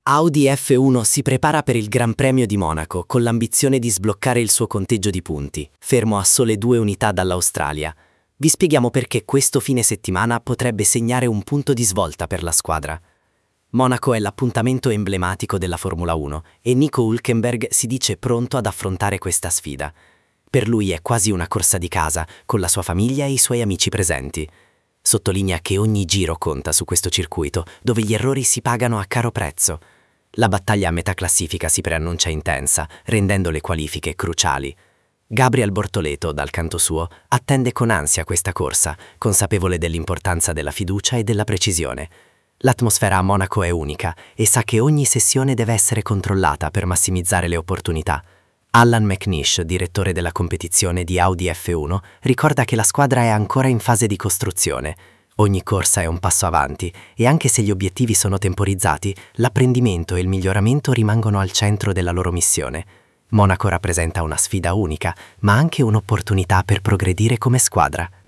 Audi F1 si prepara per il Gran Premio di Monaco con l'ambizione di sbloccare il suo conteggio di punti, fermo a sole 2 unità dall'Australia. Vi spieghiamo perché questo fine settimana potrebbe segnare un punto di svolta per la squadra. Monaco è l'appuntamento emblematico della Formula 1 e Nico Hülkenberg si dice pronto ad affrontare questa sfida. Per lui è quasi una corsa di casa, con la sua famiglia e i suoi amici presenti. Sottolinea che ogni giro conta su questo circuito, dove gli errori si pagano a caro prezzo. La battaglia a metà classifica si preannuncia intensa, rendendo le qualifiche cruciali. Gabriel Bortoleto, dal canto suo, attende con ansia questa corsa, consapevole dell'importanza della fiducia e della precisione. L'atmosfera a Monaco è unica e sa che ogni sessione deve essere controllata per massimizzare le opportunità. Allan McNish, direttore della competizione di Audi F1, ricorda che la squadra è ancora in fase di costruzione. Ogni corsa è un passo avanti e anche se gli obiettivi sono temporizzati, l'apprendimento e il miglioramento rimangono al centro della loro missione. Monaco rappresenta una sfida unica, ma anche un'opportunità per progredire come squadra.